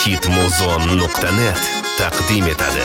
hitmuzon.net taqdim etadi.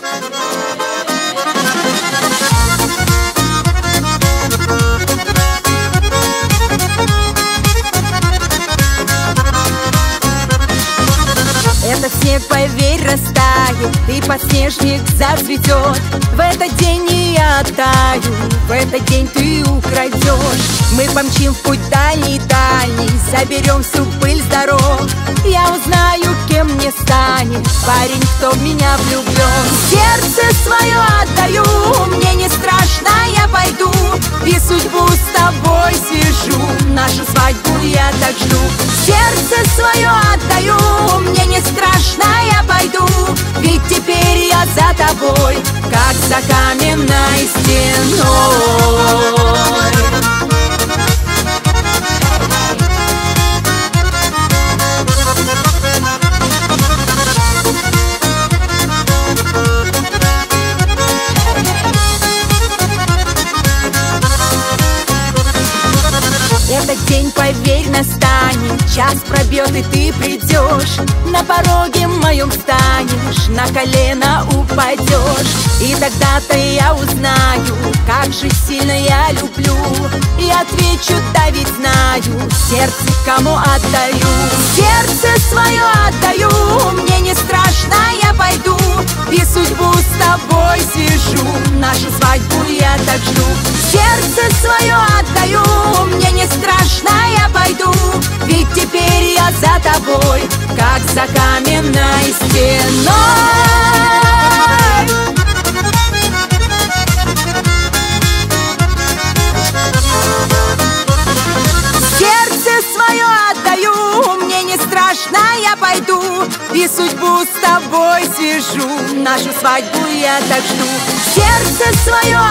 Это снег, поверь, растает, и подснежник зацветет. В этот день не я оттаю, в этот день ты украдешь. Мы помчим в путь дальний-дальний, заберем всю пыль с дорог. Я узнаю, кем мне станет парень, кто в меня влюблен. Сердце свое отдаю, мне не страшно, я пойду и судьбу с тобой свяжу. Нашу свадьбу я так жду. Сердце свое отдаю, мне не страшно, я пойду, ведь теперь я за тобой, как за каменной стеной. Этот день, поверь, настанет, час пробьет, и ты придешь. На пороге моем встанешь, на колено упадешь. И тогда-то я узнаю, как же сильно я люблю. И отвечу, да ведь знаю, сердце кому отдаю. Сердце свое отдаю, мне не страшно, я пойду и судьбу с тобой свяжу. Нашу свадьбу я так жду. Сердце свое отдаю, мне не страшно, я пойду, ведь теперь я за тобой, как за каменной стеной. Сердце свое отдаю, мне не страшно, я пойду и судьбу с тобой свяжу. Нашу свадьбу я так жду. Сердце свое